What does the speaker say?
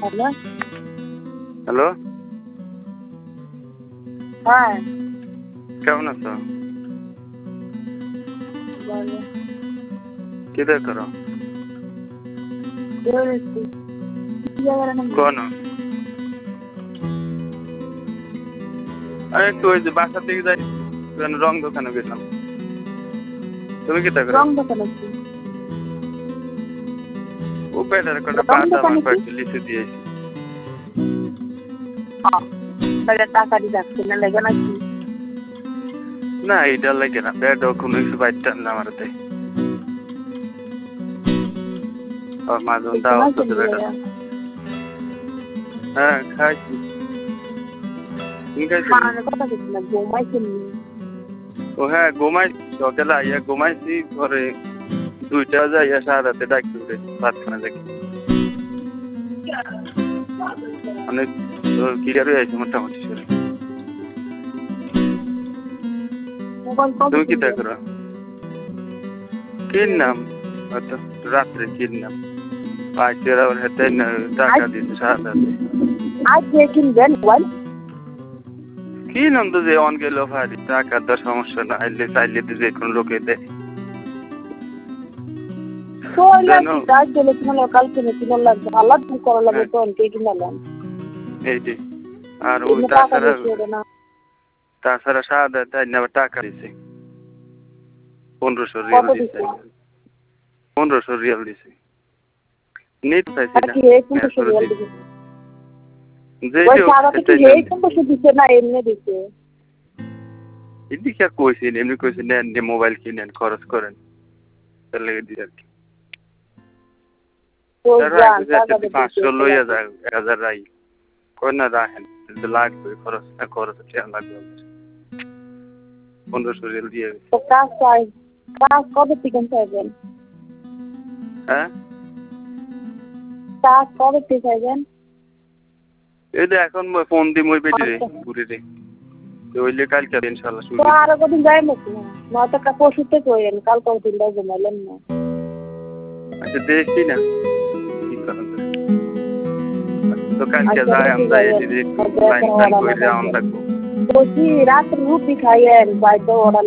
Hello. Hello, হ্যাঁ, কেমন আছো? বলো। কি করো? বেরোচ্ছি। কি জায়গার নাম? কোন? আমি একটু ওই যে বাসার দিকে যাই, রং দোকানে গেলাম। তুমি কি করো? রং দোকানে কি? ও পেটার কটা রং বাদাম দোকানে আর কি? কয়েকটা লিচু দিয়েছি। তাহলে টাকা দিয়ে রাখছি না লেগে নাকি? না, এইটা লাগে না, পেটও কোনো কিছু বাইতে না আমার হাতে। আর মাঝন দাও তো বেটা। হ্যাঁ, খাইছি। তুমি খাইছো? খাওয়ানোর কথা কিছু না, ঘুমাইছি নি। ও হ্যাঁ, ঘুমাই সকালে আইয়া ঘুমাইছি, পরে 2টা যাইয়া সারাতে ডাকতে উঠে ভাত খানা দেখি। অনেক ক্লিয়ার হয়ে আছে মোটামুটি শরীর। মোবাইল কবে তুমি কি কিনবেন? করো? কিনলাম হয়তো রাত্রে কিনলাম। পাইছে আবার হেতে টাকা দিতে সারাতে। আজ যে কিনবেন মোবাইল? কিনলাম তো যে অন গেল ভারি, টাকার তো সমস্যা না, আইলে চাইলে তো যে কোনো লোকে দেয়। জানো? কাজ গেলে কিনা লোকাল কিনে কিনা লাগবে, আলাদা তুমি করা লাগবে তো অনেকে কিনালাম। এই যে আর ওই এমনি টাকা বেশি হবে না। তাছাড়া সাদা তাই না, আবার টাকা দিছে 1500 রিয়াল কত দিছে। দিচ্ছে? 1500 রিয়াল দিছে। নেট পাইছি আর না। কি এই 1500 রিয়াল দিছে? যে ওই সারাতে কি এই 1500 দিছে না এমনি দিছে? এদিকে আর কইছি এমনি কইছি নেন যে মোবাইল কিনেন খরচ করেন, তার লেগে দিই আর কি। তো তারা জান টাকা যদি দিতে 500 লইয়া যায় 1000 রাই কই না রাখেন, কিন্তু লাগবে খরচ না, খরচ টাকা লাগবে। 1500 রিয়াল দিয়ে গেছে। তো কাজ চাই, কাজ কবে থেকে চাইবেন? হ্যাঁ, কাজ কবে থেকে চাইবেন? এই যে এখন ফোন দিই মই পেটি রে ঘুরে রে, তো ওইলে কালকে ইনশাআল্লাহ শুরু। তো আরো কদিন যাই নাকি না, নয়তো পরশু থেকে হইলেন, কাল কদিন যাই ঘুমাইলেন না। আচ্ছা দেখি না কি করেন। তো কালকে আচ্ছা যাই দেখি আমরা যাইয়েন, এদিকে একটু হয়তো লাইন এখন টাইন অর্ডার করে লাগাইছে। রাখবো। বলছি রাত্রে রুটি খাইয়েন, বাড়িতে অর্ডার